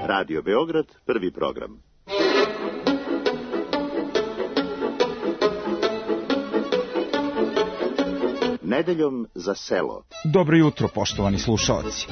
Radio Beograd, prvi program. Nedeljom za selo. Dobro jutro, poštovani slušaoci.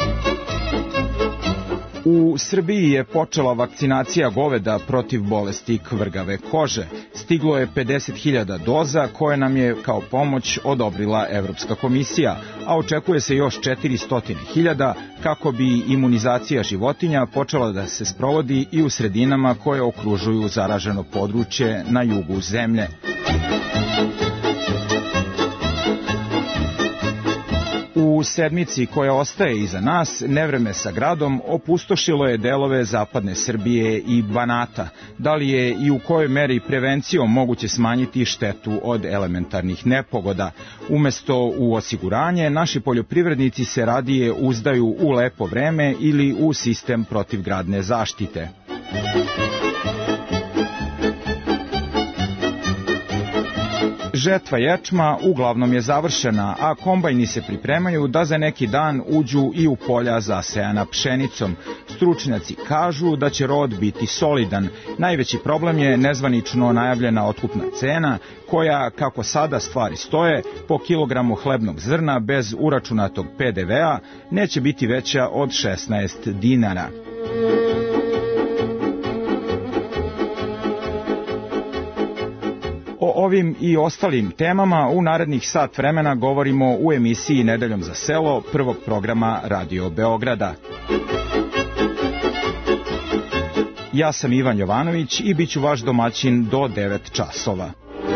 U Srbiji je počela vakcinacija goveda protiv bolesti kvrgave kože. Stiglo je 50.000 doza koje nam je kao pomoć odobrila Evropska komisija, a očekuje se još 400.000 kako bi imunizacija životinja počela da se sprovodi i u sredinama koje okružuju zaraženo područje na jugu zemlje. U sedmici koja ostaje iza nas, nevreme sa gradom opustošilo je delove zapadne Srbije i Banata. Da li je i u kojoj meri prevencijom moguće smanjiti štetu od elementarnih nepogoda? Umesto u osiguranje, naši poljoprivrednici se radije uzdaju u lepo vreme ili u sistem protivgradne zaštite. Žetva ječma uglavnom je završena, a kombajni se pripremaju da za neki dan uđu i u polja zasejana pšenicom. Stručnjaci kažu da će rod biti solidan. Najveći problem je nezvanično najavljena otkupna cena, koja, kako sada stvari stoje, po kilogramu hlebnog zrna bez uračunatog PDV-a neće biti veća od 16 dinara. O ovim i ostalim temama u narednih sat vremena govorimo u emisiji Nedeljom za selo prvog programa Radio Beograda. Ja sam Ivan Jovanović i bit ću vaš domaćin do 9 časova.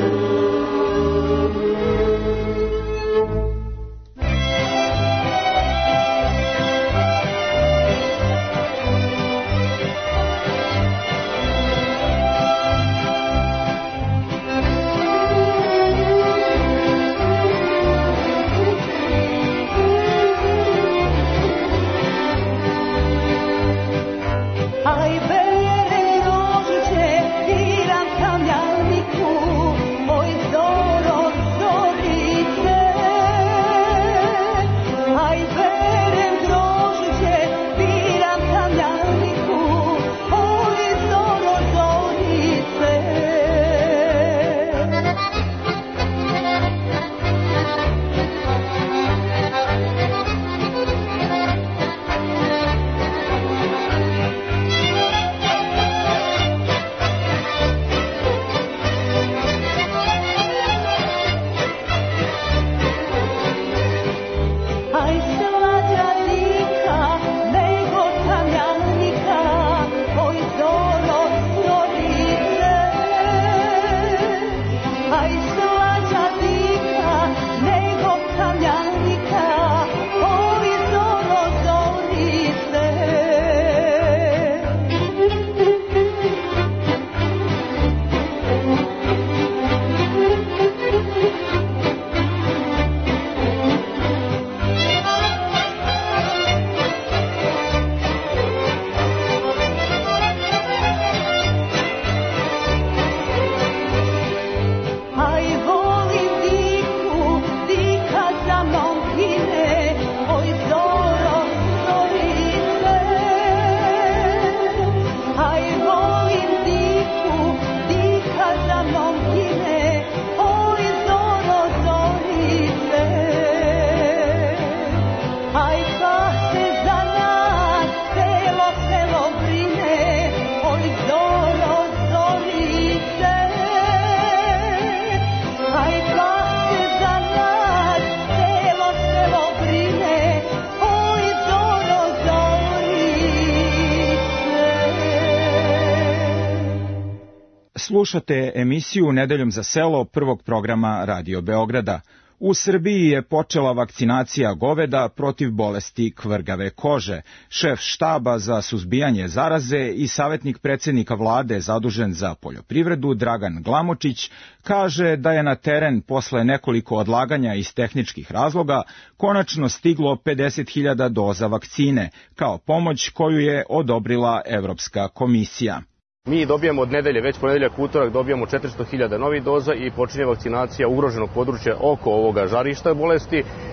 Slušate emisiju Nedeljom za selo prvog programa Radio Beograda. U Srbiji je počela vakcinacija goveda protiv bolesti kvrgave kože. Šef štaba za suzbijanje zaraze i savjetnik predsjednika vlade zadužen za poljoprivredu Dragan Glamočić kaže da je na teren posle nekoliko odlaganja iz tehničkih razloga konačno stiglo 50.000 doza vakcine kao pomoć koju je odobrila Evropska komisija. Mi dobijamo od nedelje, već ponedeljak, utorak, dobijamo 400.000 novih doza i počinje vakcinacija ugroženog područja oko ovoga žarišta bolesti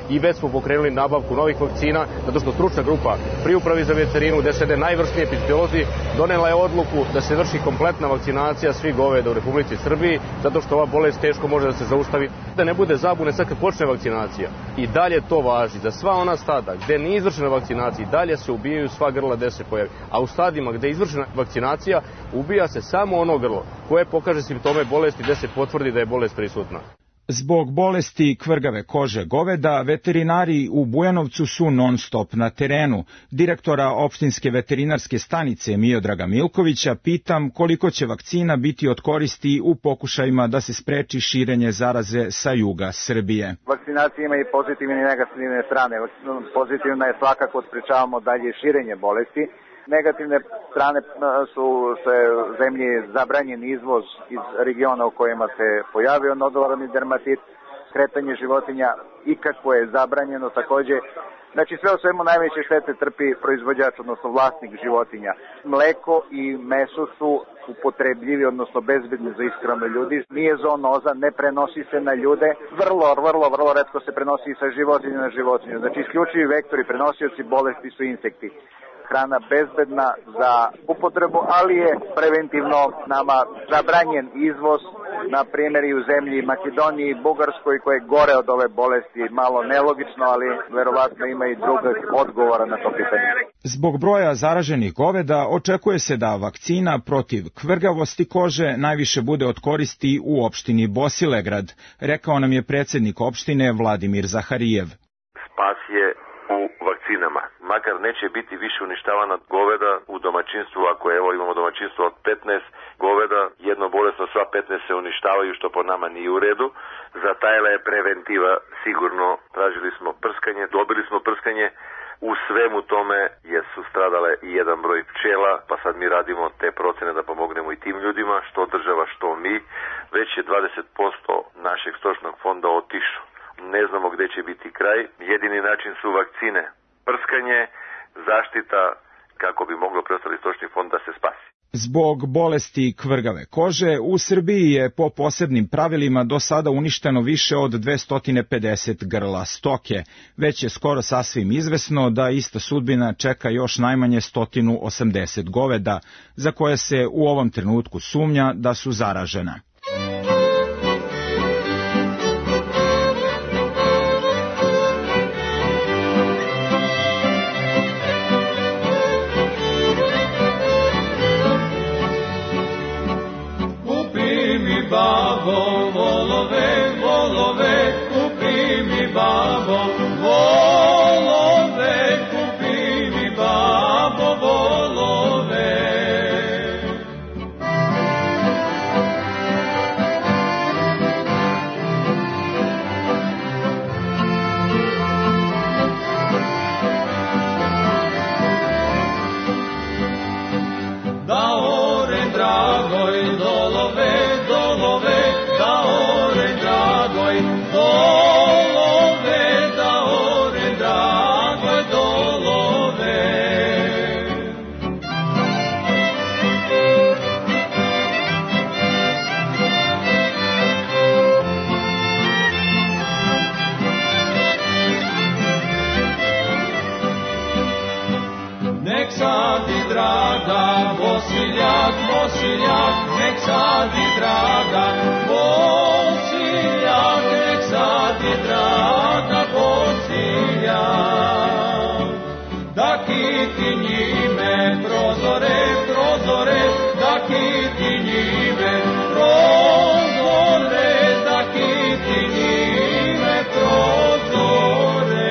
i već smo pokrenuli nabavku novih vakcina, zato što stručna grupa pri upravi za veterinu, gde sede najvrsniji epidemiolozi, donela je odluku da se vrši kompletna vakcinacija svih goveda u Republici Srbiji, zato što ova bolest teško može da se zaustavi. Da ne bude zabune sad kad počne vakcinacija. I dalje to važi za sva ona stada gde nije izvršena vakcinacija, i dalje se ubijaju sva grla gde se pojavi. A u stadima gde je izvršena vakcinacija, ubija se samo ono grlo koje pokaže simptome bolesti gde se potvrdi da je bolest prisutna. Zbog bolesti kvrgave kože goveda, veterinari u Bujanovcu su non-stop na terenu. Direktora opštinske veterinarske stanice Miodraga Milkovića pitam koliko će vakcina biti od koristi u pokušajima da se spreči širenje zaraze sa juga Srbije. Vakcinacija ima i pozitivne i negativne strane. Pozitivna je svakako sprečavamo dalje širenje bolesti. Negativne strane su se zemlji zabranjen izvoz iz regiona u kojima se pojavio nodolarni dermatit, kretanje životinja ikako je zabranjeno takođe. Znači sve u svemu najveće štete trpi proizvođač, odnosno vlasnik životinja. Mleko i meso su upotrebljivi, odnosno bezbedni za ishranu ljudi. Nije zoonoza, ne prenosi se na ljude. Vrlo retko se prenosi i sa životinja na životinju. Znači isključivi vektori, prenosioci bolesti su insekti. Hrana bezbedna za upotrebu, ali je preventivno nama zabranjen izvoz, na primjer i u zemlji Makedoniji i Bugarskoj, koje je gore od ove bolesti. Malo nelogično, ali verovatno ima i drugog odgovora na to pitanje. Zbog broja zaraženih goveda očekuje se da vakcina protiv kvrgavosti kože najviše bude od koristi u opštini Bosilegrad, rekao nam je predsjednik opštine Vladimir Zaharijev. Spas je u vakcinama. Makar neće biti više uništavana goveda u domaćinstvu, ako imamo domaćinstvo od 15 goveda, jedno bolesno sva 15 se uništavaju, što po nama nije u redu. Zatajala je preventiva, sigurno tražili smo prskanje, dobili smo prskanje, u svemu tome jer su stradale i jedan broj pčela, pa sad mi radimo te procene da pomognemo i tim ljudima, što država, što mi. Već je 20% našeg stočnog fonda otišlo. Ne znamo gde će biti kraj. Jedini način su vakcine, prskanje, zaštita kako bi moglo preostali stočni fond da se spasi. Zbog bolesti kvrgave kože u Srbiji je po posebnim pravilima do sada uništeno više od 250 grla stoke. Već je skoro sasvim izvesno da ista sudbina čeka još najmanje 180 goveda, za koje se u ovom trenutku sumnja da su zaražena. Babo, volove, kupi mi babo, volove, kupi mi babo, volove. Da ore dragoj dolove, da ore dragoj, dolove, da ore dragoj, dolove. Nek sadi draga Bosiljak, nek sadi draga Bosiljak, nek sadi draga Bosiljak. Da kiti njime prozore, da kiti njime prozore, da kiti njime prozore.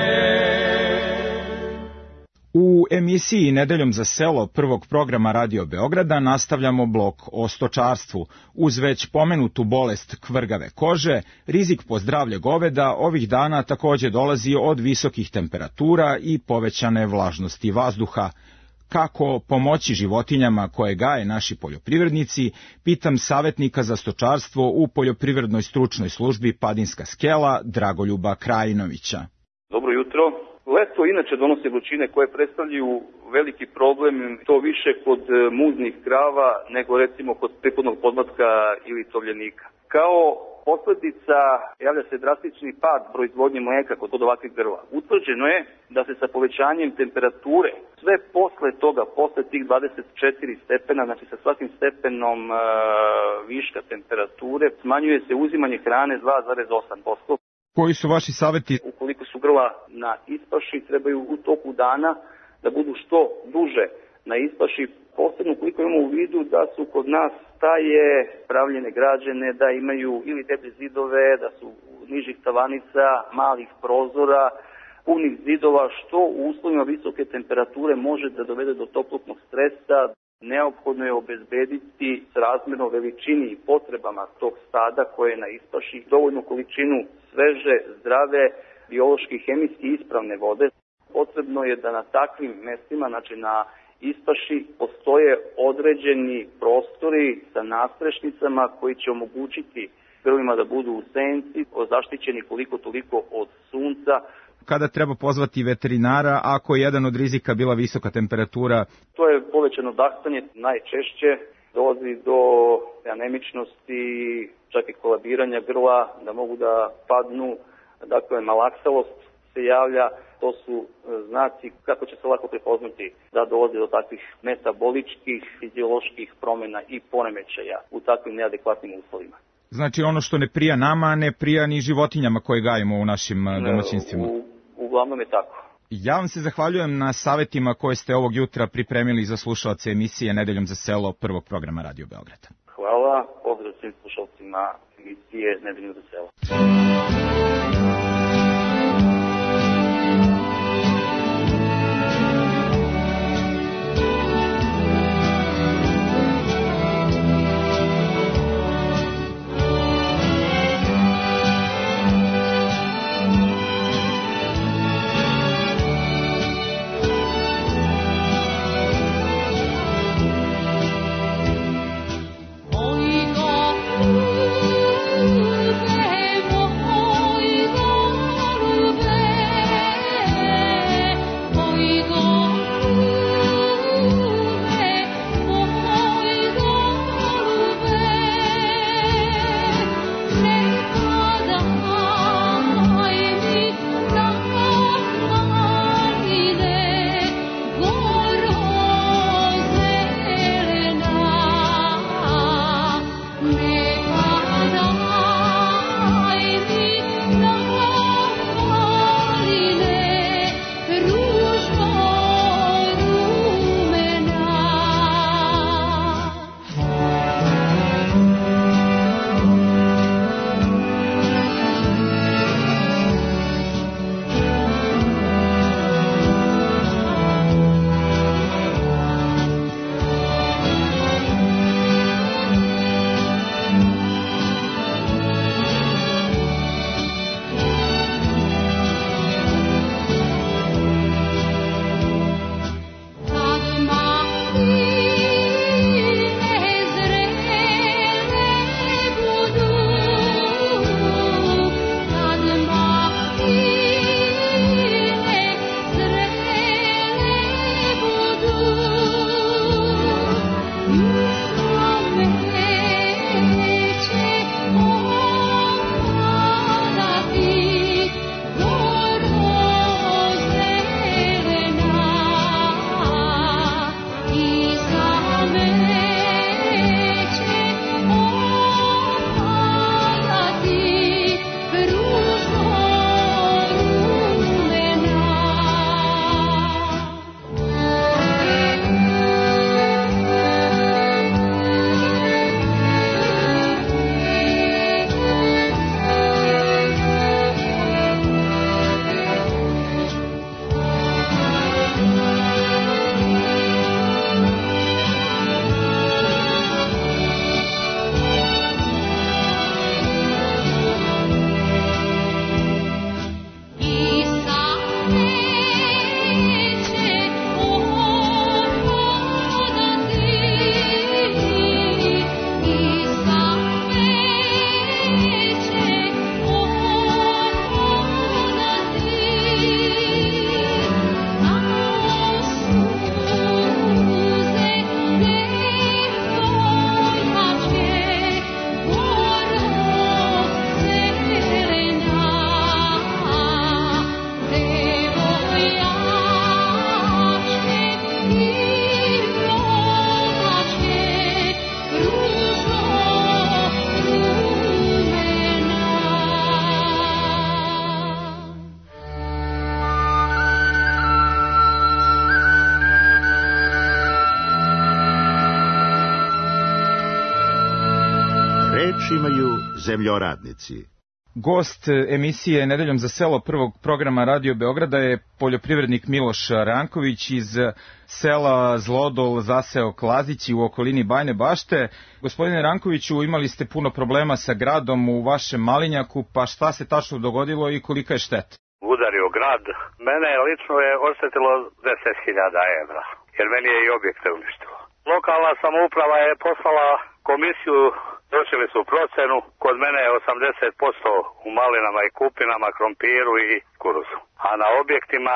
U emisiji Nedeljom za selo prvog programa Radio Beograda nastavljamo blok o stočarstvu. Uz već pomenutu bolest kvrgave kože, rizik po zdravlje goveda ovih dana takođe dolazi od visokih temperatura i povećane vlažnosti vazduha. Kako pomoći životinjama koje gaje naši poljoprivrednici, pitam savjetnika za stočarstvo u Poljoprivrednoj stručnoj službi Padinska skela Dragoljuba Krajinovića. Dobro jutro. Leto inače donosi vrućine koje predstavljaju veliki problem, to više kod muznih krava nego recimo kod priplodnog podmlatka ili tovljenika. Kao posledica javlja se drastični pad proizvodnje mlijeka kod ovakvih grla. Utvrđeno je da se sa povećanjem temperature sve posle toga, posle tih 24 stepena, znači sa svakim stepenom viška temperature, smanjuje se uzimanje hrane 2,8%. Koji su vaši saveti? Ukoliko su grla na ispaši, trebaju u toku dana da budu što duže na ispaši, posebno ukoliko imamo u vidu da su kod nas staje pravljene, građene, da imaju ili deblje zidove, da su nižih tavanica, malih prozora, punih zidova, što u uslovima visoke temperature može da dovede do toplotnog stresa. Neophodno je obezbediti srazmerno veličini i potrebama tog stada koje je na ispaši dovoljnu količinu sveže, zdrave, biološki, hemijski ispravne vode. Potrebno je da na takvim mestima, znači na ispaši, postoje određeni prostori sa nastrešnicama koji će omogućiti grlima da budu u senci, zaštićeni koliko toliko od sunca. Kada treba pozvati veterinara ako je jedan od rizika bila visoka temperatura? To je povećano dahtanje, najčešće dolazi do anemičnosti, čak i kolabiranja grla, da mogu da padnu, dakle malaksalost se javlja. To su znaci kako će se lako prepoznati da dolazi do takvih metaboličkih, fizioloških promjena i poremećaja u takvim neadekvatnim uslovima. Znači ono što ne prija nama, ne prija ni životinjama koje gajimo u našim domaćinstvima. Uglavnom je tako. Ja vam se zahvaljujem na savetima koje ste ovog jutra pripremili za slušaoce emisije Nedeljom za selo prvog programa Radio Beograda. Hvala, pozdrav svim slušalcima emisije Nedeljom za selo. Oi, Reč imaju zemljoradnici. Gost emisije Nedeljom za selo prvog programa Radio Beograda je poljoprivrednik Miloš Ranković iz sela Zlodol, Zaseok, Lazići u okolini Bajne Bašte. Gospodine Rankoviću, imali ste puno problema sa gradom u vašem Malinjaku, pa šta se tačno dogodilo i kolika je šteta? Udario grad. Mene lično je oštetilo 10.000 evra, jer meni je i objekte uništilo. Lokalna samouprava je poslala komisiju, došli su procenu, kod mene je 80% u malinama i kupinama, krompiru i kuruzu, a na objektima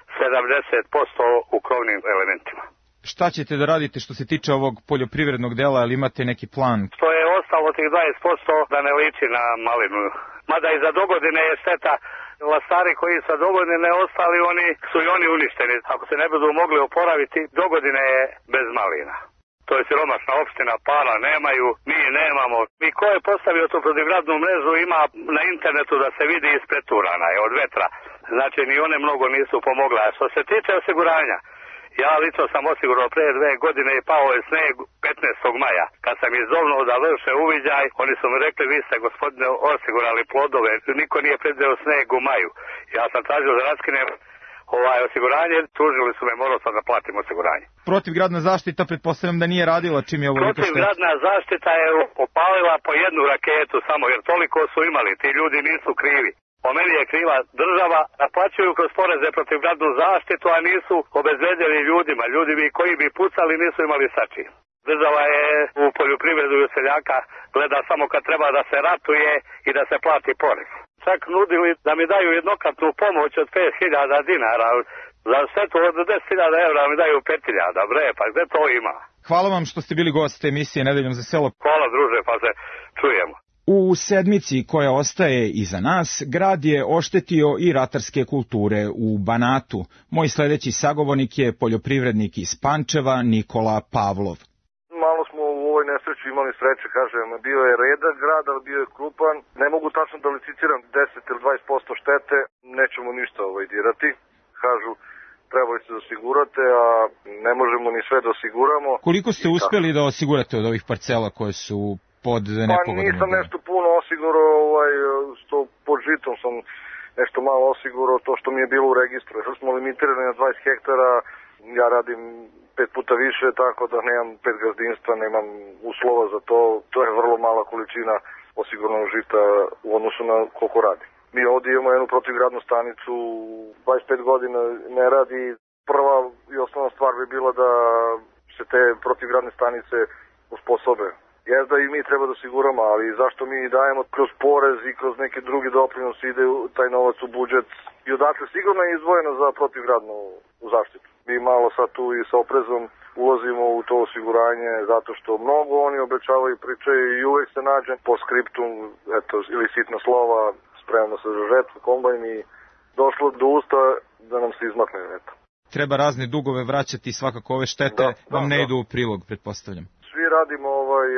70% u krovnim elementima. Šta ćete da radite što se tiče ovog poljoprivrednog dela, ali imate neki plan? Što je ostalo tih 20% da ne liči na malinu. Mada i za dogodine je šteta. Lastari koji sa dogodine ostali, oni su i oni uništeni. Ako se ne budu mogli oporaviti, dogodine je bez malina. To je siromašna opština, para nemaju, mi nemamo. I ko je postavio tu protivgradnu mrežu ima na internetu da se vidi ispreturana je od vetra. Znači ni one mnogo nisu pomogle. A što se tiče osiguranja, ja lično sam osigurao pre 2 godine i pao je sneg 15. maja. Kad sam izdovnuo da vrše uviđaj, oni su mi rekli, vi ste gospodine osigurali plodove, niko nije predveo sneg u maju. Ja sam tražio da raskinem osiguranje, tužili su me, morao sam da platim osiguranje. Protivgradna zaštita, pretpostavljam da nije radila čim je ovo šteta. Protivgradna zaštita je opalila po 1 raketu samo, jer toliko su imali, ti ljudi nisu krivi. Po meni je kriva država, naplaćuju kroz poreze protivgradnu zaštitu, a nisu obezbedili ljudima. Ljudi koji bi pucali nisu imali sači. Država je u poljoprivredu i seljaka gleda samo kad treba da se ratuje i da se plati porez. Čak nudili da mi daju jednokratnu pomoć od 5.000 dinara. Za štetu od 10.000 evra mi daju 5.000. Bre, pa gde to ima? Hvala vam što ste bili gost emisije Nedeljom za selo. Hvala druže, pa se čujemo. U sedmici koja ostaje iza nas, grad je oštetio i ratarske kulture u Banatu. Moj sledeći sagovornik je poljoprivrednik iz Pančeva, Nikola Pavlov. Malo smo u ovoj nesreći imali sreće, kažem, bio je redak grad, ali bio je krupan. Ne mogu tačno da licitiram 10 ili 20% štete, nećemo ništa dirati. Kažu, trebali se da osigurate, a ne možemo ni sve da osiguramo. Koliko ste uspeli da osigurate od ovih parcela koje su pod nepogodom? Pa nisam nešto puno osigurao, što pod žitom sam nešto malo osigurao, to što mi je bilo u registru. Što smo limitirani na 20 hektara, ja radim 5 puta više, tako da nemam 5 gazdinstva, nemam uslova za to. To je vrlo mala količina osiguranog žita u odnosu na koliko radi. Mi ovdje imamo jednu protivgradnu stanicu, 25 godina ne radi. Prva i osnovna stvar bi bila da se te protivgradne stanice usposobe. Jezda i mi treba da osiguramo, ali zašto mi dajemo kroz porez i kroz neke druge doprinose ide taj novac u budžet i odatle sigurno je izdvojeno za protivgradnu zaštitu. Mi malo sad tu i sa oprezom ulazimo u to osiguranje zato što mnogo oni obećavaju i pričaju i uvek se nađe po skriptum, eto, ili sitna slova, spremno se za žetvu, kombajn i došlo do usta da nam se izmakne, eto. Treba razne dugove vraćati, svakako ove štete vam ne idu u prilog, pretpostavljam. Svi radimo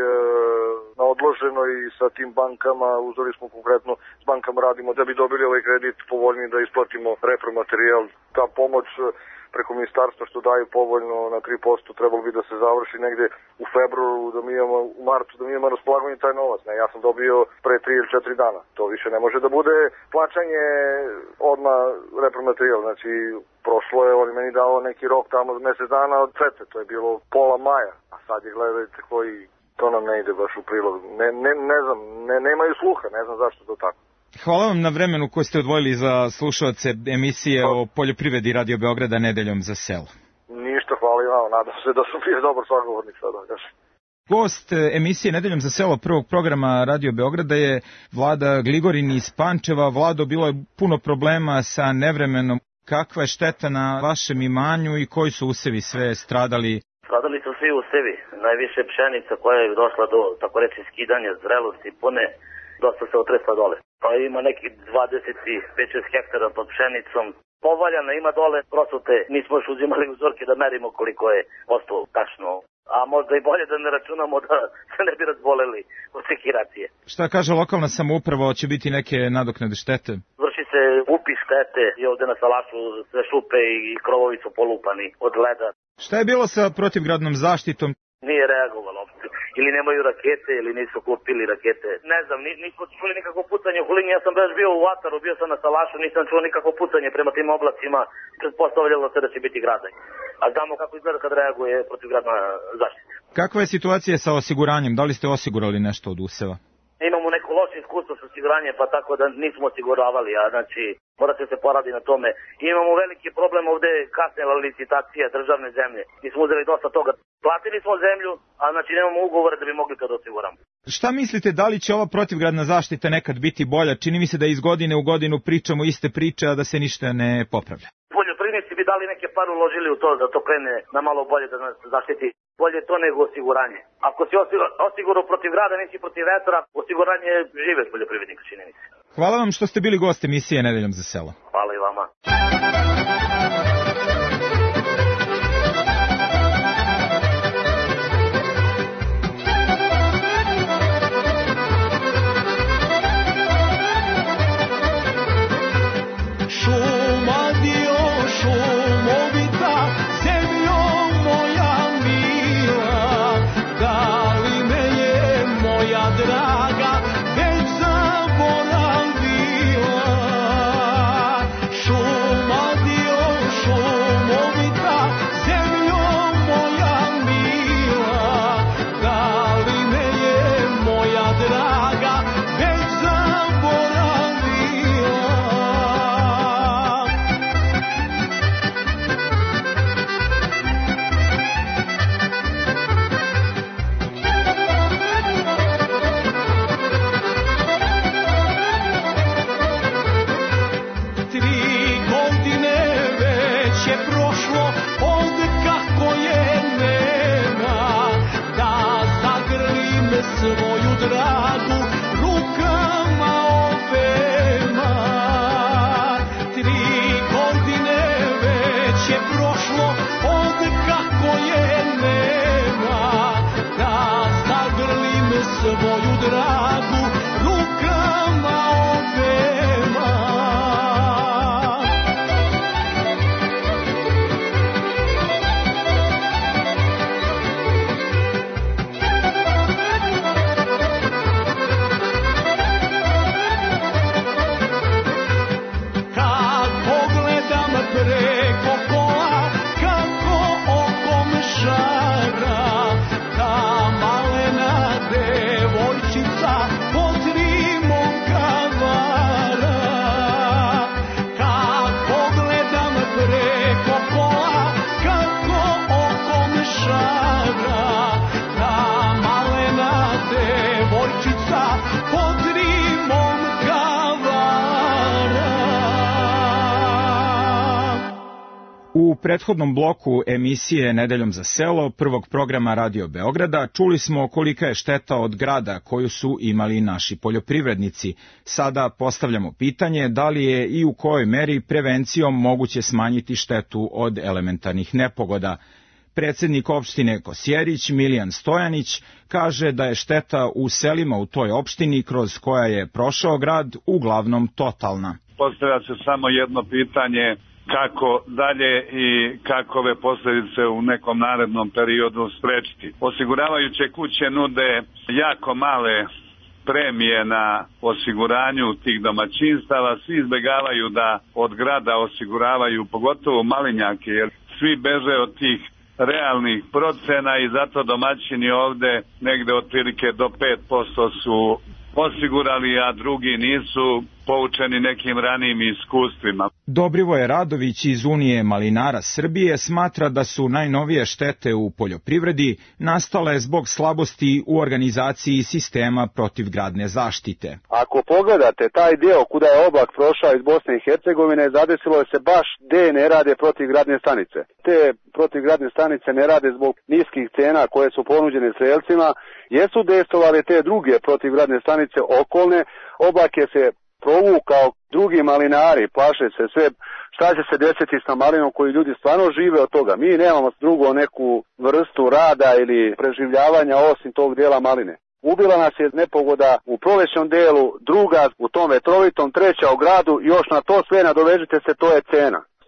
na odloženo i sa tim bankama, uzeli smo konkretno, s bankama radimo da bi dobili ovaj kredit povoljni da isplatimo repromaterijal. Ta pomoć preko ministarstva što daju povoljno na 3%, trebalo bi da se završi negde u februaru, da mi imamo u martu, da mi imamo raspolaganje taj novac. Ne, ja sam dobio pre 3 ili 4 dana. To više ne može da bude plaćanje odmah repromaterijal. Znači, prošlo je, on meni dao neki rok tamo mesec dana od cete, to je bilo pola maja. A sad je, gledajte, koji to nam ne ide baš u prilog. Ne znam, nemaju sluha, ne znam zašto to tako. Hvala vam na vremenu koje ste odvojili za slušalce emisije o poljoprivredi Radio Beograda Nedeljom za selo. Ništa, hvala i vam, nadam se da sam bio dobar sagovornik sada. Gost emisije Nedeljom za selo prvog programa Radio Beograda je Vlada Gligorin iz Pančeva. Vlado, bilo je puno problema sa nevremenom. Kakva je šteta na vašem imanju i koji su usevi sve stradali? Stradali su svi usevi. Najviše pšenica koja je došla do, tako reći, skidanja zrelosti pune, dosta se otresla dole. Pa ima neki 25 hektara pod pšenicom. Povaljana ima dole prosute. Nismo još uzimali uzorke da merimo koliko je ostalo tačno. A možda i bolje da ne računamo da se ne bi razboleli od sekiracije. Šta kaže lokalna samouprava, će biti neke nadoknade štete? Vrši se upis štete i ovde na salašu sve šupe i krovovi su polupani od leda. Šta je bilo sa protivgradnom zaštitom? Nije reagovalo. ili nemaju rakete, ili nisu kupili rakete. Ne znam, nismo čuli nikakvo pucanje u Hulini, ja sam baš bio u Ataru, bio sam na Salašu, nisam čuo nikakvo pucanje prema tim oblacima, pretpostavljalo se da će biti gradanje. A znamo kako izgleda kad reaguje protivgradna zaštita. Kakva je situacija sa osiguranjem? Da li ste osigurali nešto od useva? Imamo neko loše iskustvo sa osiguranjem, pa tako da nismo osiguravali, a znači mora se poradi na tome. Imamo veliki problem ovde kasnela licitacija državne zemlje. Mi smo uzeli dosta toga. Platili smo zemlju, a znači nemamo ugovore da bi mogli to da osiguramo. Šta mislite, da li će ova protivgradna zaštita nekad biti bolja? Čini mi se da iz godine u godinu pričamo iste priče, a da se ništa ne popravlja. Poljoprivrednici bi dali neke par uložili u to da to krene na malo bolje da nas zaštiti. Bolje to nego osiguranje. Ako si osigurao protiv grada, nisi protiv vetra, osiguranje je žive poljoprivrednika, čini mi se. Hvala vam što ste bili gost emisije Nedeljom za selo. Hvala i vama. U prethodnom bloku emisije Nedeljom za selo prvog programa Radio Beograda čuli smo kolika je šteta od grada koju su imali naši poljoprivrednici. Sada postavljamo pitanje da li je i u kojoj meri prevencijom moguće smanjiti štetu od elementarnih nepogoda. Predsednik opštine Kosjerić, Milijan Stojanić, kaže da je šteta u selima u toj opštini kroz koja je prošao grad uglavnom totalna. Postavlja se samo jedno pitanje, kako dalje i kakove posljedice u nekom narednom periodu sprečiti. Osiguravajuće kuće nude jako male premije na osiguranju tih domaćinstava, svi izbjegavaju da od grada osiguravaju, pogotovo malinjake, jer svi beže od tih realnih procena i zato domaćini ovde negde otprilike do 5% su osigurali, a drugi nisu, poučeni nekim ranijim iskustvima. Dobrivoje Radović iz Unije malinara Srbije smatra da su najnovije štete u poljoprivredi nastale zbog slabosti u organizaciji sistema protivgradne zaštite. Ako pogledate taj deo kuda je oblak prošao iz Bosne i Hercegovine, zadesilo je se baš gde ne rade protivgradne stanice. Te protivgradne stanice ne rade zbog niskih cena koje su ponuđene selcima, jesu dejstvovali te druge protivgradne stanice okolne, oblak je se provukao, drugi malinari plaše se sve šta će se desiti sa malinom koji ljudi stvarno žive od toga. Mi nemamo drugo neku vrstu rada ili preživljavanja osim tog dela maline. Ubila nas je nepogoda u prolećnom delu, druga u tom vetrovitom, treća u gradu, još na to sve nadovežite se, to je cena.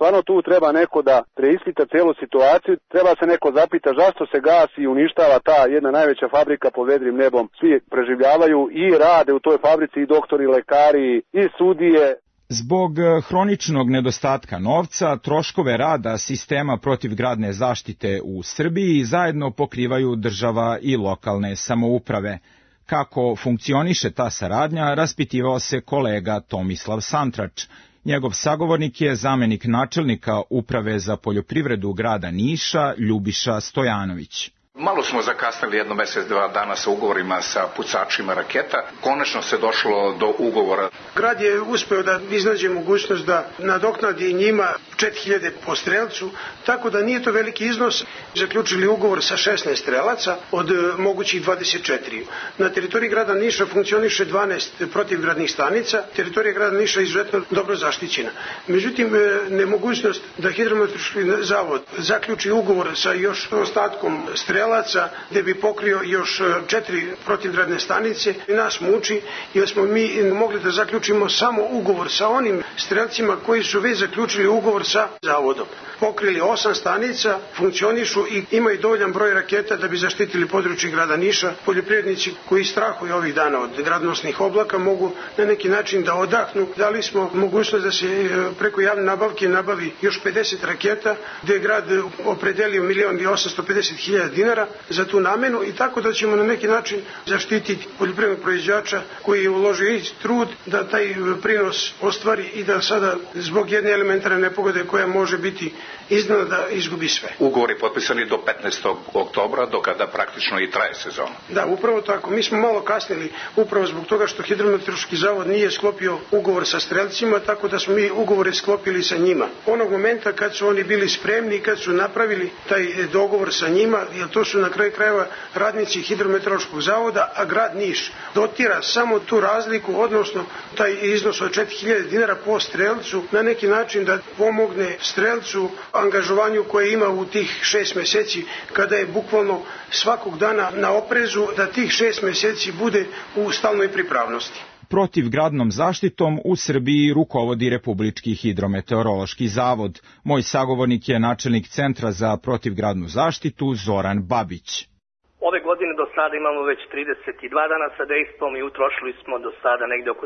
Stvarno tu treba neko da preispita celu situaciju, treba se neko zapita zašto se gasi i uništava ta jedna najveća fabrika pod vedrim nebom. Svi preživljavaju i rade u toj fabrici i doktori, lekari i sudije. Zbog hroničnog nedostatka novca, troškove rada sistema protivgradne zaštite u Srbiji zajedno pokrivaju država i lokalne samouprave. Kako funkcioniše ta saradnja, raspitivao se kolega Tomislav Santrač. Njegov sagovornik je zamenik načelnika Uprave za poljoprivredu grada Niša, Ljubiša Stojanović. Malo smo zakasnili 1 mesec, 2 dana sa ugovorima sa pucačima raketa. Konačno se došlo do ugovora. Grad je uspeo da iznađe mogućnost da nadoknadi njima 4000 po strelcu, tako da nije to veliki iznos. Zaključili ugovor sa 16 strelaca od mogućih 24. Na teritoriji grada Niša funkcioniše 12 protivgradnih stanica. Teritorija grada Niša je izuzetno dobro zaštićena. Međutim, nemogućnost da Hidrometeorološki zavod zaključi ugovor sa još ostatkom strelaca gde bi pokrio još 4 protivgradne stanice i nas muči, jer smo mi mogli da zaključimo samo ugovor sa onim strelcima koji su već zaključili ugovor sa zavodom. Pokrili 8 stanica, funkcionišu i imaju dovoljan broj raketa da bi zaštitili područje grada Niša. Poljoprivrednici koji strahuju ovih dana od gradonosnih oblaka mogu na neki način da odahnu. Dali smo mogućnost da se preko javne nabavke nabavi još 50 raketa, gde je grad opredelio 1.850.000 dinara za tu namenu i tako da ćemo na neki način zaštititi poljoprivrednog proizvođača koji je uložio i trud da taj prinos ostvari i da sada zbog jedne elementarne nepogode koja može biti iznenada izgubi sve. Ugovori potpisani do 15. oktobra, do kada praktično i traje sezona. Da, upravo tako. Mi smo malo kasnili upravo zbog toga što Hidrometeorološki zavod nije sklopio ugovor sa strelcima, tako da smo mi ugovore sklopili sa njima. Onog momenta kad su oni bili spremni, kad su napravili taj dogovor sa njima, jer to su na kraju krajeva radnici Hidrometeorološkog zavoda, a grad Niš dotira samo tu razliku, odnosno taj iznos od 4000 dinara po strelcu, na neki način da pomogne strelcu angažovanju koje ima u tih 6 meseci, kada je bukvalno svakog dana na oprezu, da tih 6 meseci bude u stalnoj pripravnosti. Protivgradnom zaštitom u Srbiji rukovodi Republički hidrometeorološki zavod. Moj sagovornik je načelnik Centra za protivgradnu zaštitu Zoran Babić. Ove godine do sada imamo već 32 dana sa dejstvom i utrošili smo do sada negde oko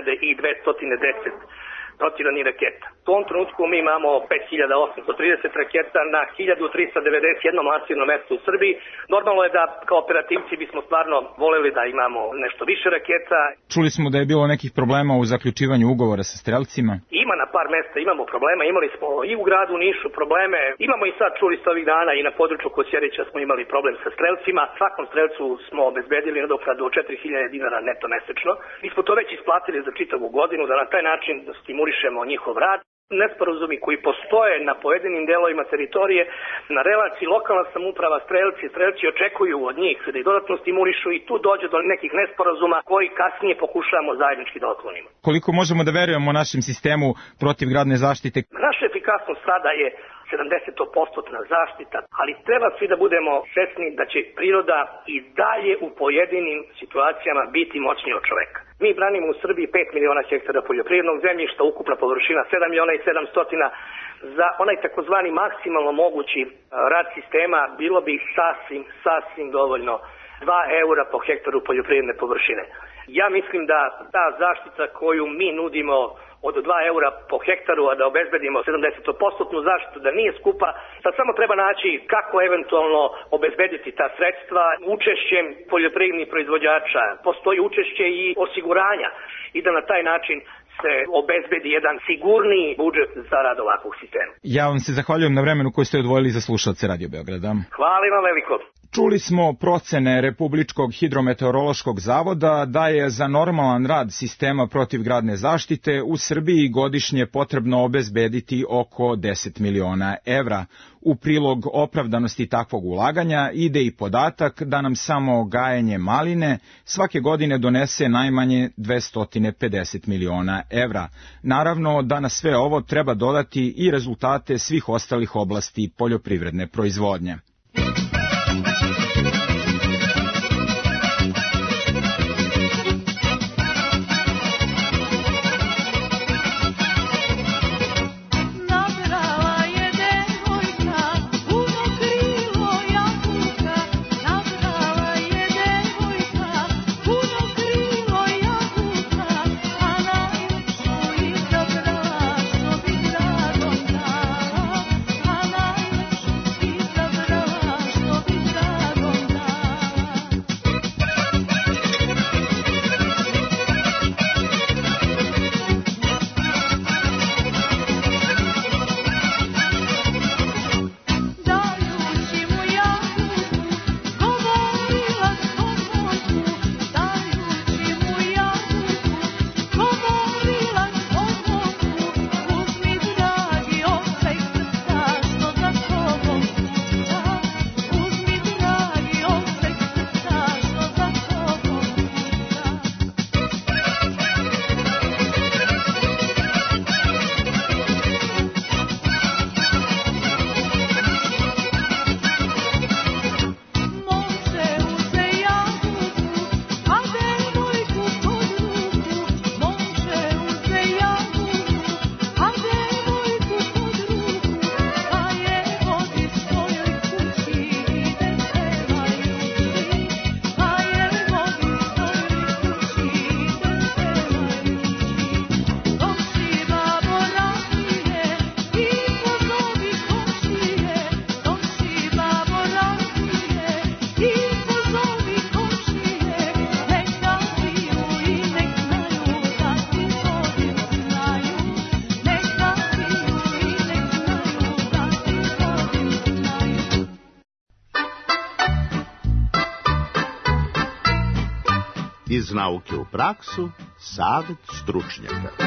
3210 protiranih raketa. U tom trenutku mi imamo 5830 raketa na 1391 naseljenom mestu u Srbiji. Normalno je da kao operativci bismo stvarno voleli da imamo nešto više raketa. Čuli smo da je bilo nekih problema u zaključivanju ugovora sa strelcima. Ima na par mesta, imamo problema, imali smo i u gradu Nišu probleme, imamo i sad, čuli ste ovih dana, i na području Kosjerića smo imali problem sa strelcima. Svakom strelcu smo obezbedili nadoknadu od 4000 dinara neto mesečno. Mi smo to već isplatili za čitavu godinu, da na taj način stimulišemo njihov rad. Nesporazumi koji postoje na pojedinim delovima teritorije, na relaciji lokalna samouprava, strelci očekuju od njih da ih dodatno stimulišu i tu dođe do nekih nesporazuma koji kasnije pokušavamo zajednički da otklonimo. Koliko možemo da verujemo našem sistemu protivgradne zaštite? Naša efikasnost sada je 70% zaštita, ali treba svi da budemo svesni da će priroda i dalje u pojedinim situacijama biti moćnija od čoveka. Mi branimo u Srbiji 5 miliona hektara poljoprivrednog zemljišta, ukupna površina 7 miliona i 700. Za onaj takozvani maksimalno mogući rad sistema bilo bi sasvim dovoljno 2 eura po hektaru poljoprivredne površine. Ja mislim da ta zaštita koju mi nudimo od 2 eura po hektaru, a da obezbedimo 70% zaštitu, da nije skupa, sad samo treba naći kako eventualno obezbediti ta sredstva učešćem poljoprivrednih proizvođača. Postoji učešće i osiguranja i da na taj način se obezbedi jedan sigurniji budžet za rad ovakvog sistema. Ja vam se zahvaljujem na vremenu koje ste odvojili za slušalce Radio Beograda. Hvala vam veliko. Čuli smo procene Republičkog hidrometeorološkog zavoda da je za normalan rad sistema protivgradne zaštite u Srbiji godišnje potrebno obezbediti oko 10 miliona evra. U prilog opravdanosti takvog ulaganja ide i podatak da nam samo gajenje maline svake godine donese najmanje 250 miliona evra. Naravno da na sve ovo treba dodati i rezultate svih ostalih oblasti poljoprivredne proizvodnje. Nabira Iz nauke u praksu, savjet stručnjaka.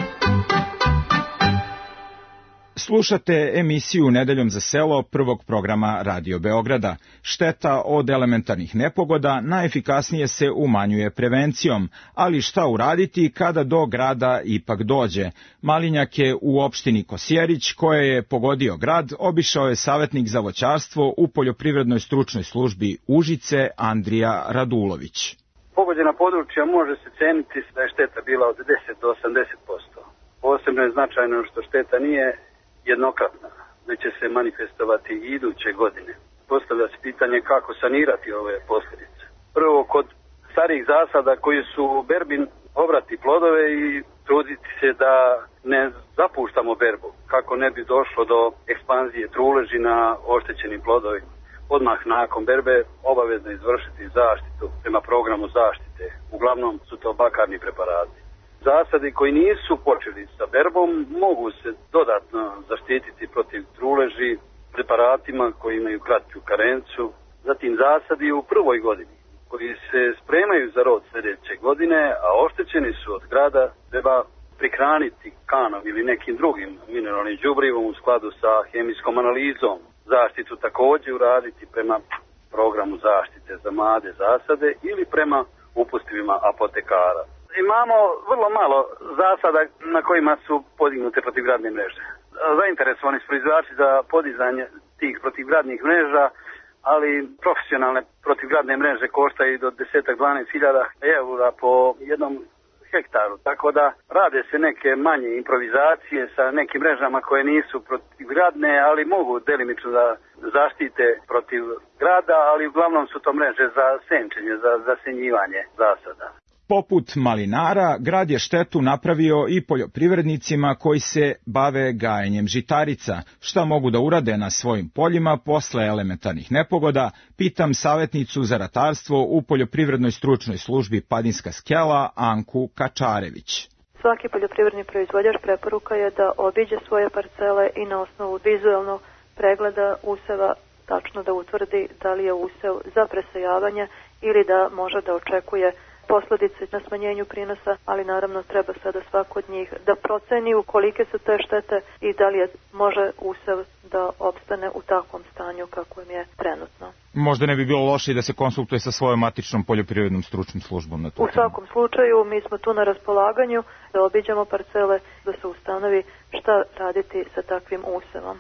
Slušate emisiju Nedeljom za selo prvog programa Radio Beograda. Šteta od elementarnih nepogoda najefikasnije se umanjuje prevencijom, ali šta uraditi kada do grada ipak dođe? Malinjak je u opštini Kosjerić, koje je pogodio grad, obišao je savjetnik za voćarstvo u poljoprivrednoj stručnoj službi Užice Andrija Radulović. Pogođena područja može se ceniti da je šteta bila od 10 do 80%. Posebno je značajno što šteta nije jednokratna, već će se manifestovati i iduće godine. Postavlja se pitanje kako sanirati ove posljedice. Prvo, kod starijih zasada koji su u berbi obrati plodove i truditi se da ne zapuštamo berbu, kako ne bi došlo do ekspanzije truleži na oštećenim plodovima. Odmah nakon berbe obavezno izvršiti zaštitu prema programu zaštite. Uglavnom su to bakarni preparati. Zasadi koji nisu počeli sa berbom mogu se dodatno zaštititi protiv truleži preparatima koji imaju kratku karencu. Zatim zasadi u prvoj godini koji se spremaju za rod sljedeće godine, a oštećeni su od grada, treba prihraniti kanom ili nekim drugim mineralnim đubrivom u skladu sa hemijskom analizom. Zaštitu također uraditi prema programu zaštite za mlade zasade ili prema upustvima apotekara. Imamo vrlo malo zasada na kojima su podignute protivgradne mreže. Zainteresovani su proizvođači za podizanje tih protivgradnih mreža, ali profesionalne protivgradne mreže koštaju do 10-12 hiljada eura po jednom hektaru. Tako da rade se neke manje improvizacije sa nekim mrežama koje nisu protivgradne, ali mogu delimično da zaštite protiv grada, ali uglavnom su to mreže za senčenje, za zasenjivanje zasada. Poput malinara, grad je štetu napravio i poljoprivrednicima koji se bave gajenjem žitarica. Šta mogu da urade na svojim poljima posle elementarnih nepogoda, pitam savjetnicu za ratarstvo u poljoprivrednoj stručnoj službi Padinska skela Anku Kačarević. Svaki poljoprivredni proizvođač preporuka je da obiđe svoje parcele i na osnovu vizualnog pregleda useva tačno da utvrdi da li je usev za presejavanje ili da može da očekuje posljedice na smanjenju prinosa, ali naravno treba sada svako od njih da proceni u kolike su te štete i da li može usev da opstane u takvom stanju kakvom je trenutno. Možda ne bi bilo loše i da se konsultuje sa svojom matičnom poljoprivrednom stručnom službom na to. U svakom slučaju mi smo tu na raspolaganju da obiđemo parcele, da se ustanovi šta raditi sa takvim usevom.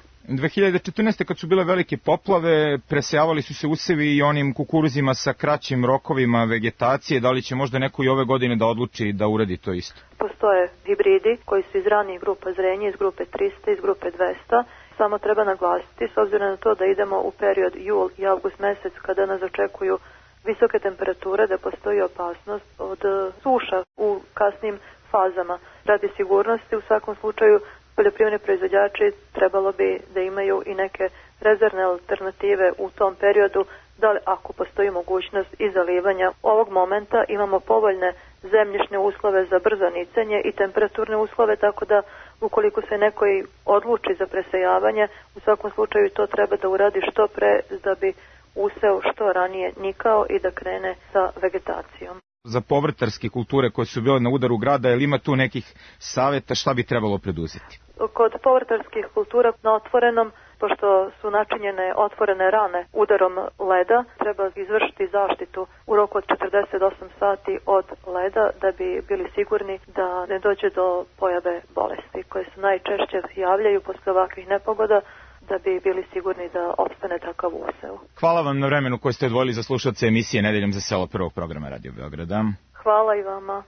2014. kad su bile velike poplave, presejavali su se usevi i onim kukuruzima sa kraćim rokovima vegetacije. Da li će možda neko i ove godine da odluči da uradi to isto? Postoje hibridi koji su iz ranijih grupa zrenja, iz grupe 300, iz grupe 200. Samo treba naglasiti, s obzirom na to da idemo u period jul i avgust mesec kada nas očekuju visoke temperature, da postoji opasnost od suša u kasnim fazama. Radi sigurnosti u svakom slučaju poljoprivredni proizvođači trebalo bi da imaju i neke rezervne alternative u tom periodu, da li ako postoji mogućnost i zalivanja. Ovog momenta imamo povoljne zemljišne uslove za brzo nicanje i temperaturne uslove, tako da ukoliko se neko i odluči za presejavanje, u svakom slučaju to treba da uradi što pre da bi usev što ranije nikao i da krene sa vegetacijom. Za povrtarske kulture koje su bile na udaru grada, je li ima tu nekih savjeta šta bi trebalo preduzeti? Kod povrtarskih kultura na otvorenom, pošto su načinjene otvorene rane udarom leda, treba izvršiti zaštitu u roku od 48 sati od leda da bi bili sigurni da ne dođe do pojave bolesti koje se najčešće javljaju posle ovakvih nepogoda, da bi bili sigurni da opstane takav usev. Hvala vam na vremenu koje ste odvojili za slušalce emisije Nedeljom za selo prvog programa Radio Beograda. Hvala i vama.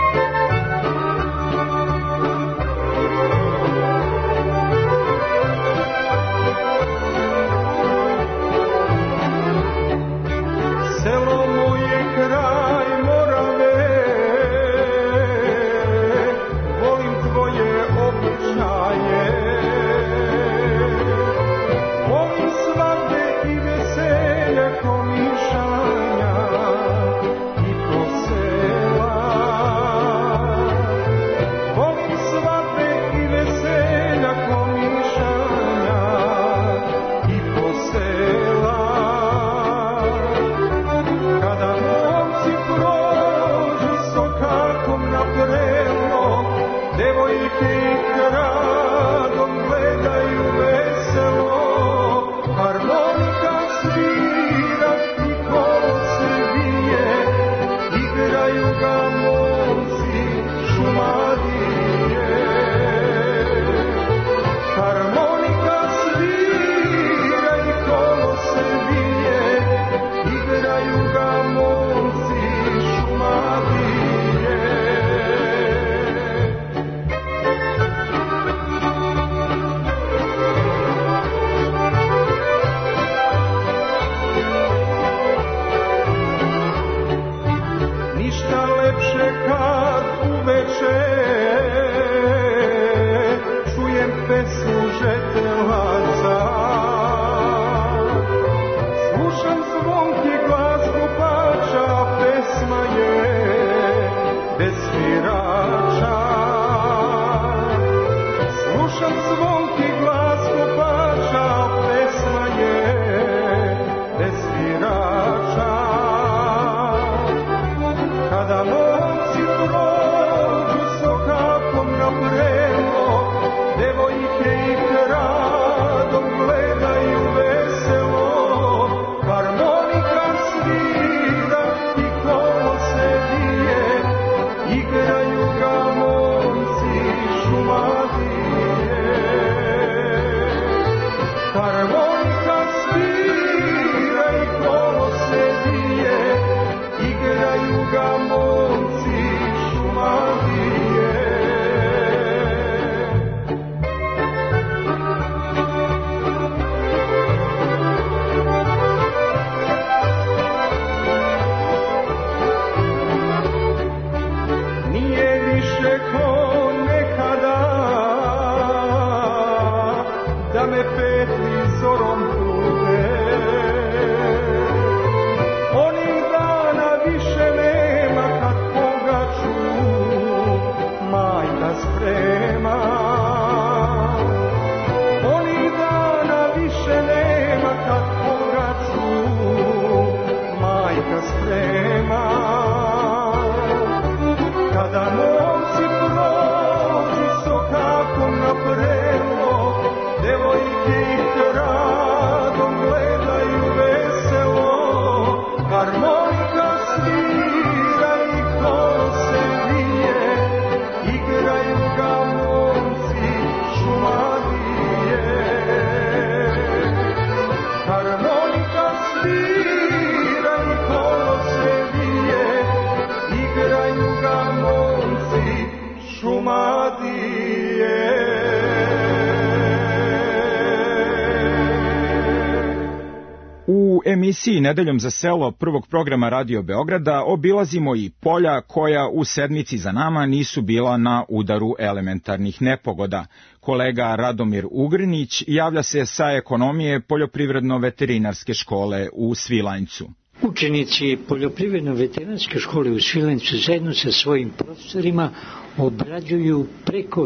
Selo moje kraj Morave, volim tvoje običaje. Volim svadbe i veselja komišanja i po sela. ga momci Šumadije. Nije više ko nekada da me petli zorom bude. Onih dana više nema kad pogaču majka sprema. Onih dana više nema kad pogaču majka sprema. Kada momci prođu sokakom na prelo, devojke ih radom gledaju veselo. Harmonika svira i kolo se vije, igraju ga momci Šumadije. Harmonika svira i kolo se vije, igraju ga momci Šumadije. U emisiji Nedeljom za selo prvog programa Radio Beograda obilazimo i polja koja u sedmici za nama nisu bila na udaru elementarnih nepogoda. Kolega Radomir Ugrinić javlja se sa ekonomije Poljoprivredno-veterinarske škole u Svilajncu. Učenici Poljoprivredno-veterinarske škole u Svilajncu zajedno sa svojim profesorima obrađuju preko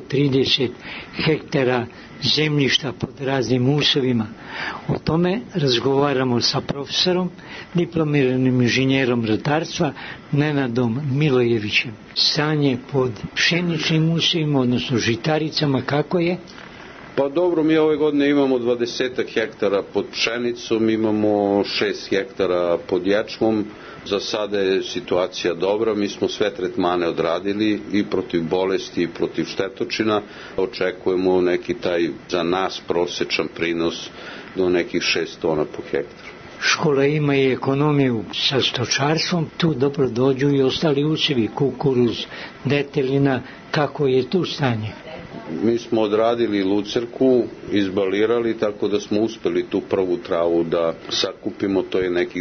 130 hektara zemljišta pod raznim uslovima. O tome razgovaramo sa profesorom, diplomiranim inženjerom ratarstva Nenadom Milojevićem. Stanje pod pšeničnim uslovima, odnosno žitaricama, kako je? Pa dobro, mi ove godine imamo 20 hektara pod pšenicom, imamo 6 hektara pod ječmom. Za sada je situacija dobra, mi smo sve tretmane odradili i protiv bolesti i protiv štetočina. Očekujemo neki taj za nas prosječan prinos do nekih 6 tona po hektaru. Škola ima i ekonomiju sa stočarstvom, tu dobro dođu i ostali usjevi, kukuruz, detelina, kako je tu stanje? Mi smo odradili lucerku, izbalirali, tako da smo uspeli tu prvu travu da sakupimo, to je nekih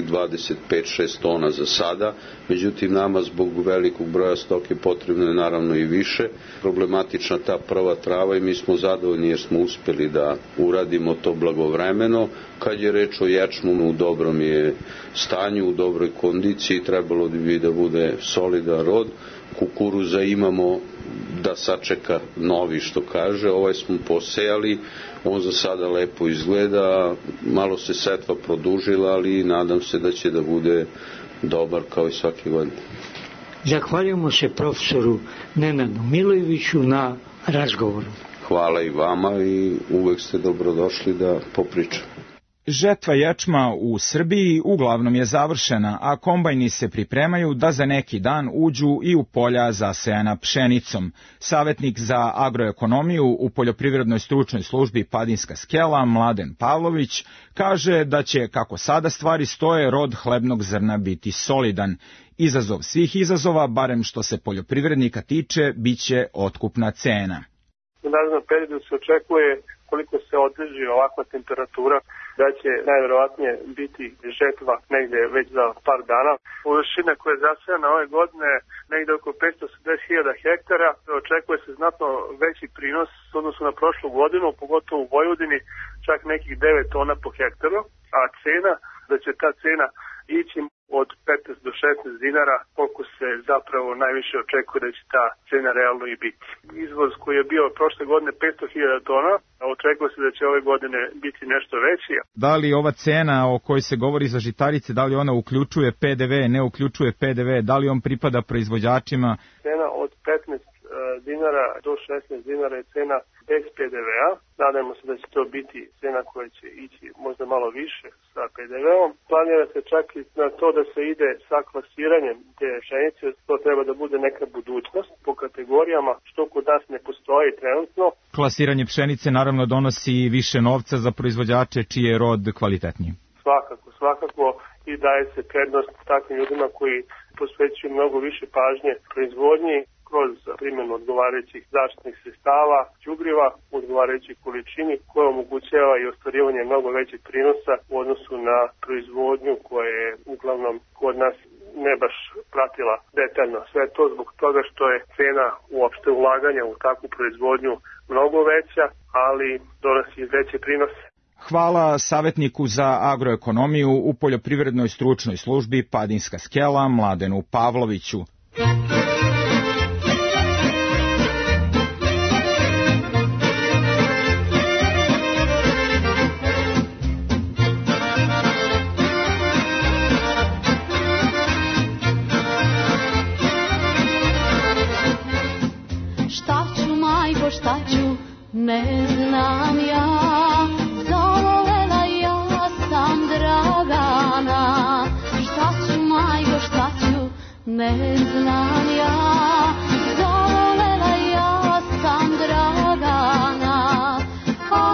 25-6 tona za sada, međutim nama zbog velikog broja stoke potrebno je naravno i više. Problematična ta prva trava i mi smo zadovoljni jer smo uspeli da uradimo to blagovremeno. Kad je reč o ječmu, u dobrom je stanju, u dobroj kondiciji, trebalo bi da bude solidan rod. Kukuruza imamo da sačeka novi, što kaže, ovaj smo posejali, on za sada lepo izgleda, malo se setva produžila, ali nadam se da će da bude dobar kao i svake godine. Zahvaljujemo se profesoru Nenadu Milojeviću na razgovoru. Hvala i vama i uvek ste dobrodošli da popričamo. Žetva ječma u Srbiji uglavnom je završena, a kombajni se pripremaju da za neki dan uđu i u polja zasejana pšenicom. Savetnik za agroekonomiju u Poljoprivrednoj stručnoj službi Padinska skela, Mladen Pavlović, kaže da će, kako sada stvari stoje, rod hlebnog zrna biti solidan. Izazov svih izazova, barem što se poljoprivrednika tiče, biće otkupna cena. U narednom periodu se očekuje, koliko se održi ovakva temperatura, da će najverovatnije biti žetva negde već za par dana. Površina koja je zasejana ove godine negde oko 580.000 hektara. Očekuje se znatno veći prinos u odnosu na prošlu godinu, pogotovo u Vojvodini, čak nekih 9 tona po hektaru, a cena, da će ta cena ići od 15 do 16 dinara, koliko se zapravo najviše očekuje da će ta cena realno i biti. Izvoz koji je bio prošle godine 500.000 tona, a očekuje se da će ove godine biti nešto veći. Da li ova cena o kojoj se govori za žitarice, da li ona uključuje PDV, ne uključuje PDV, da li on pripada proizvođačima? Cena od 15 dinara do 16 dinara je cena bez PDV-a. Nadajmo se da će to biti cena koja će ići možda malo više sa PDV-om. Planira se čak i na to da se ide sa klasiranjem te pšenice. To treba da bude neka budućnost po kategorijama, što kod nas ne postoji trenutno. Klasiranje pšenice naravno donosi više novca za proizvođače čiji je rod kvalitetniji. svakako i daje se prednost takvim ljudima koji posvećuju mnogo više pažnje proizvodnji kroz primjenu odgovarajućih zaštitnih sredstava, đubriva u odgovarajućoj količini koja omogućava i ostvarivanje mnogo većeg prinosa u odnosu na proizvodnju koja je uglavnom kod nas ne baš pratila detaljno. Sve to zbog toga što je cena uopšte ulaganja u takvu proizvodnju mnogo veća, ali donosi veće prinose. Hvala savjetniku za agroekonomiju u Poljoprivrednoj stručnoj službi Padinska skela Mladenu Pavloviću. Šta ću, ne znam ja, zavolela ja sam Dragana. Šta ću, majko, šta ću, ne znam ja, zavolela ja sam Dragana. A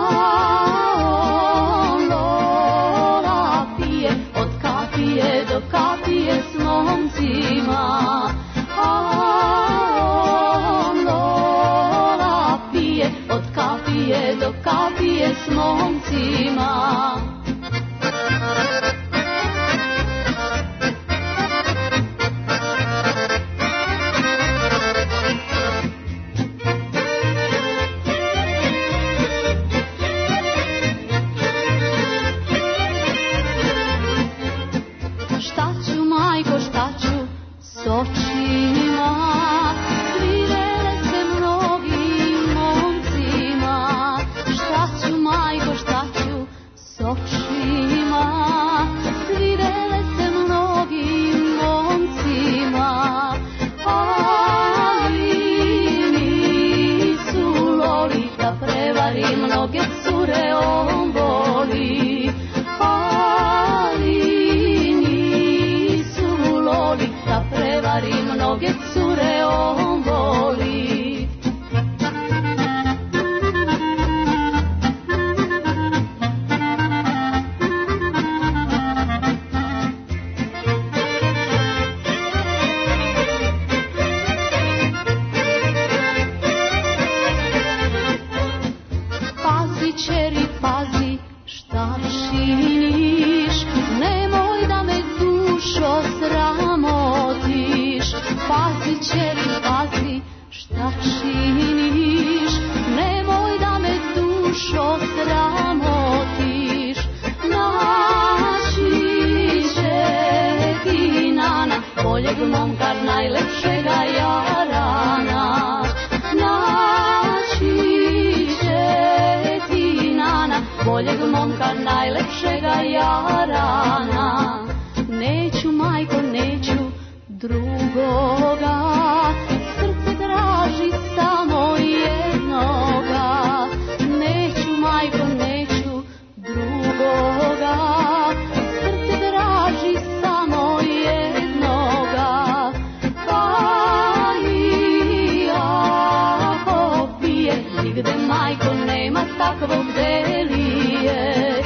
on Lola pije, od kapije do kapije s momcima. Od kapije do kapije s momcima. Šta ću, majko, šta ću s očima? Svidele se mnogim momcima, ali nisu loli da prevari mnoge cure on voli. Ali nisu loli da prevari mnoge cure on voli. Momkar najlepšega jarana, naći će ti nana, boljeg momkar najlepšega jarana. Neću, majko, neću drugoga, srce traži samo jednoga. Neću, majko, neću drugoga, srce traži samo jednoga. Nigde, majko, nema takvog delije,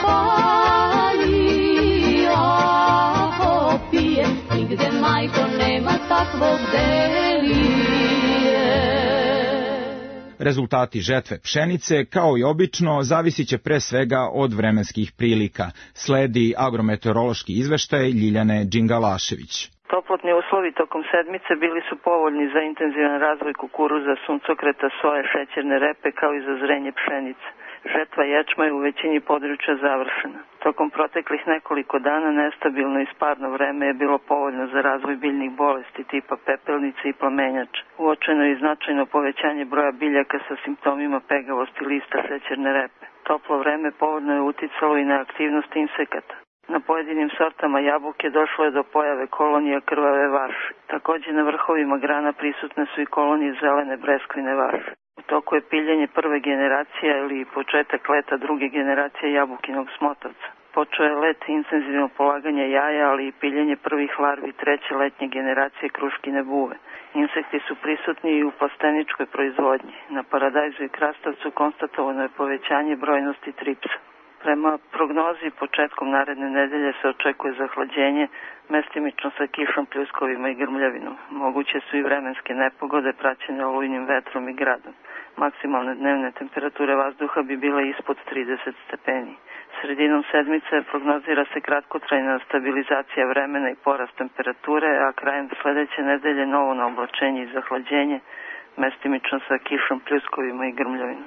pali ako pije. Nigde, majko, nema takvog delije. Rezultati žetve pšenice, kao i obično, zavisit će pre svega od vremenskih prilika. Sledi agrometeorološki izveštaj Ljiljane Đingalašević. Toplotni uslovi tokom sedmice bili su povoljni za intenzivan razvoj kukuruza, suncokreta, soje, šećerne repe, kao i za zrenje pšenice. Žetva ječma je u većini područja završena. Tokom proteklih nekoliko dana nestabilno i sparno vreme je bilo povoljno za razvoj biljnih bolesti tipa pepelnice i plamenjača. Uočeno je i značajno povećanje broja biljaka sa simptomima pegavosti lista šećerne repe. Toplo vreme povoljno je uticalo i na aktivnost insekata. Na pojedinim sortama jabuke došlo je do pojave kolonija krvave vaši. Takođe na vrhovima grana prisutne su i kolonije zelene breskline vaši. U toku je piljenje prve generacije ili početak leta druge generacije jabukinog smotavca. Počeo je let intenzivno polaganje jaja, ali i piljenje prvih larvi treće letnje generacije kruškine buve. Insekti su prisutni i u plasteničkoj proizvodnji. Na paradajzu i krastavcu konstatovano je povećanje brojnosti tripsa. Prema prognozi početkom naredne nedelje se očekuje zahlađenje, mestimično sa kišom, pljuskovima i grmljavinom. Moguće su i vremenske nepogode praćene olujnim vetrom i gradom. Maksimalne dnevne temperature vazduha bi bile ispod 30 stepeni. Sredinom sedmice prognozira se kratkotrajna stabilizacija vremena i porast temperature, a krajem sledeće nedelje novo naoblačenje i zahlađenje, mestimično sa kišom, pljuskovima i grmljavinom.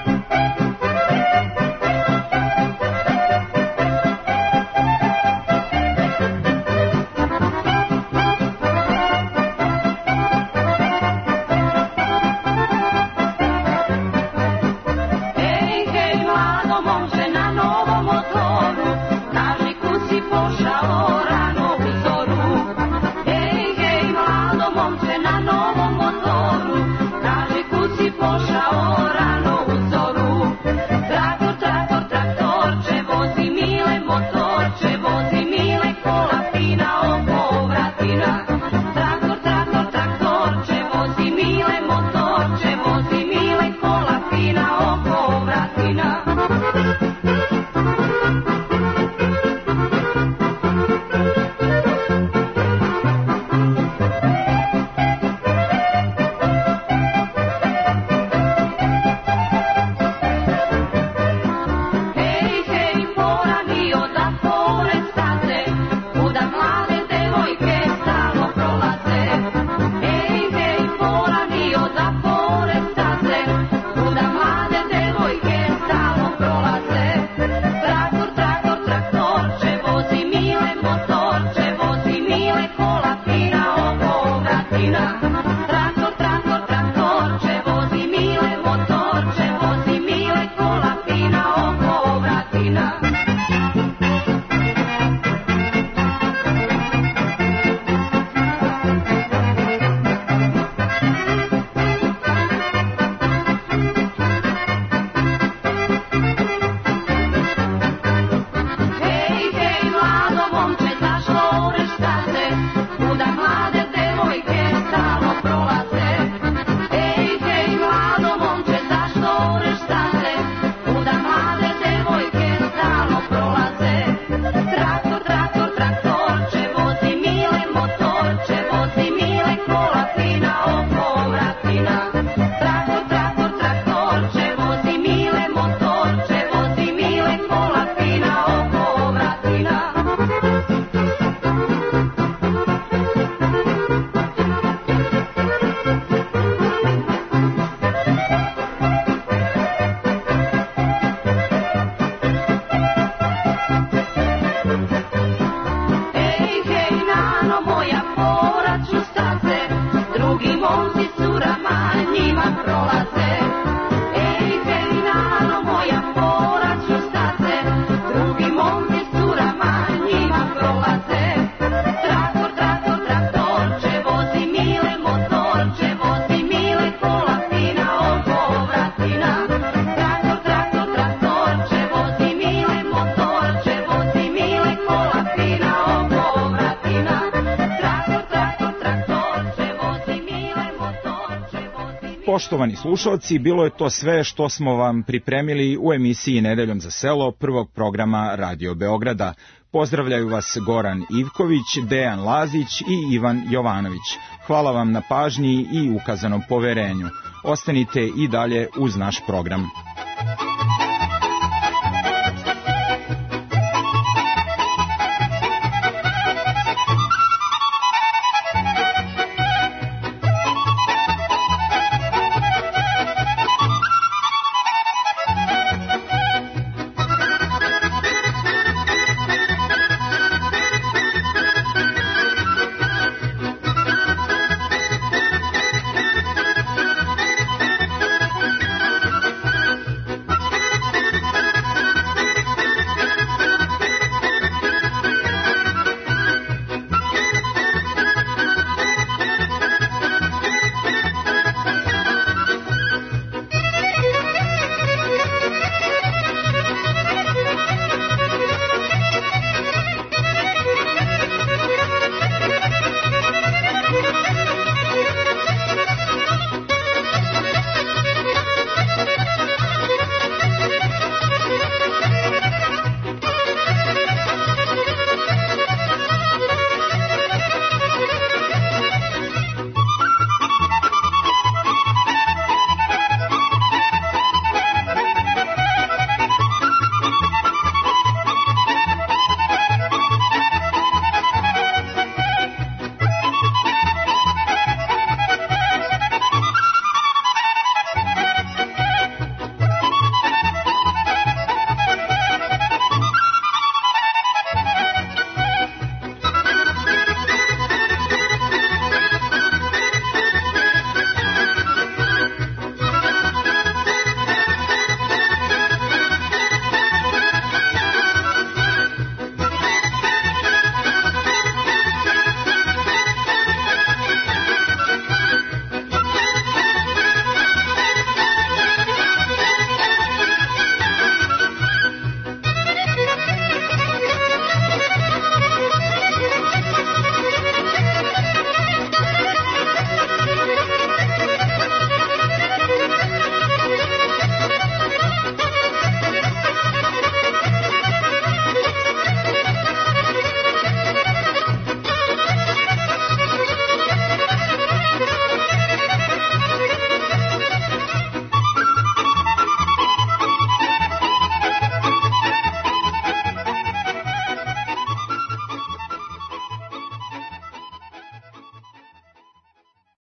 Poštovani slušalci, bilo je to sve što smo vam pripremili u emisiji Nedeljom za selo prvog programa Radio Beograda. Pozdravljaju vas Goran Ivković, Dejan Lazić i Ivan Jovanović. Hvala vam na pažnji i ukazanom poverenju. Ostanite i dalje uz naš program.